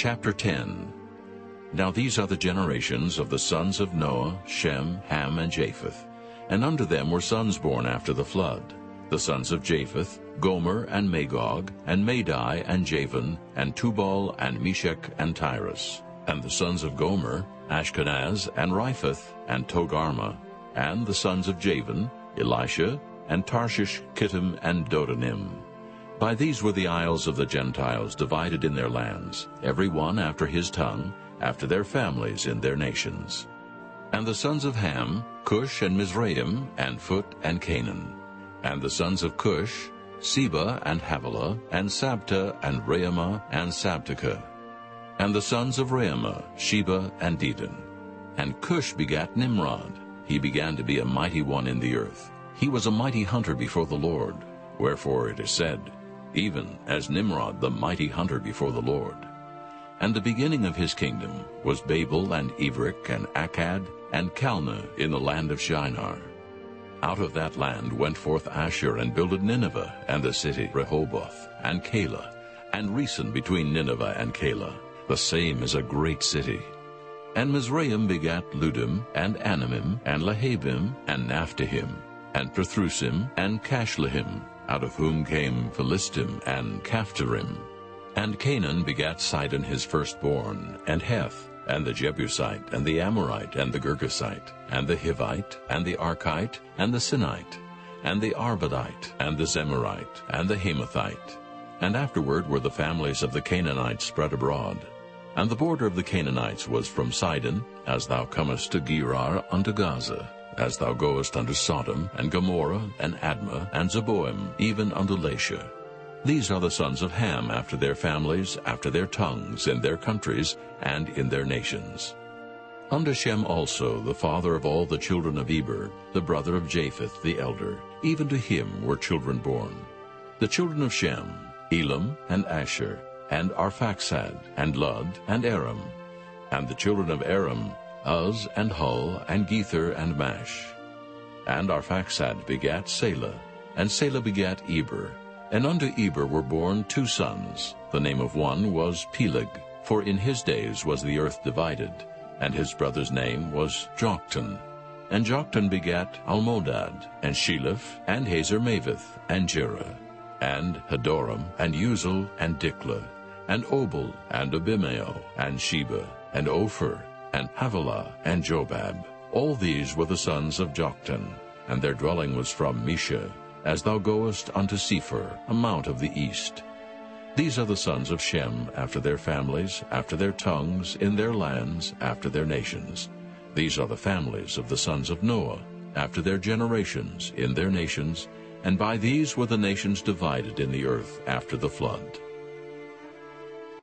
Chapter 10. Now these are the generations of the sons of Noah, Shem, Ham, and Japheth. And unto them were sons born after the flood. The sons of Japheth, Gomer, and Magog, and Madai, and Javan, and Tubal, and Meshech, and Tyrus. And the sons of Gomer, Ashkenaz, and Riphath, and Togarmah. And the sons of Javan, Elisha, and Tarshish, Kittim, and Dodanim. By these were the isles of the Gentiles divided in their lands, every one after his tongue, after their families in their nations. And the sons of Ham, Cush, and Mizraim, and Phut, and Canaan. And the sons of Cush, Seba, and Havilah, and Sabta, and Raamah, and Sabteka. And the sons of Raamah, Sheba, and Dedan. And Cush begat Nimrod. He began to be a mighty one in the earth. He was a mighty hunter before the Lord. Wherefore it is said, even as Nimrod the mighty hunter before the Lord. And the beginning of his kingdom was Babel, and Evrik, and Akkad, and Calneh in the land of Shinar. Out of that land went forth Ashur, and builded Nineveh, and the city Rehoboth, and Calah, and Resen between Nineveh and Calah. The same is a great city. And Mizraim begat Ludim, and Anamim, and Lehabim, and Naphtahim, and Pathrusim, and Cashlehim, out of whom came Philistim and Caphtorim. And Canaan begat Sidon his firstborn, and Heth, and the Jebusite, and the Amorite, and the Girgasite, and the Hivite, and the Archite, and the Sinite, and the Arvadite, and the Zemarite, and the Hamathite. And afterward were the families of the Canaanites spread abroad. And the border of the Canaanites was from Sidon, as thou comest to Gerar unto Gaza, as thou goest unto Sodom, and Gomorrah, and Admah, and Zeboim, even unto Lasha. These are the sons of Ham after their families, after their tongues, in their countries, and in their nations. Unto Shem also, the father of all the children of Eber, the brother of Japheth the elder, even to him were children born. The children of Shem, Elam, and Asher, and Arphaxad, and Lud, and Aram. And the children of Aram, Uz, and Hul, and Gether, and Mash. And Arphaxad begat Salah, and Salah begat Eber. And unto Eber were born two sons. The name of one was Peleg, for in his days was the earth divided, and his brother's name was Joktan. And Joktan begat Almodad, and Sheleph, and Hazarmaveth, and Jerah, and Hadoram, and Uzal, and Diklah, and Obal, and Abimael, and Sheba, and Ophir, and Havilah, and Jobab. All these were the sons of Joktan, and their dwelling was from Mesha, as thou goest unto Sephir, a mount of the east. These are the sons of Shem after their families, after their tongues, in their lands, after their nations. These are the families of the sons of Noah, after their generations, in their nations, and by these were the nations divided in the earth after the flood.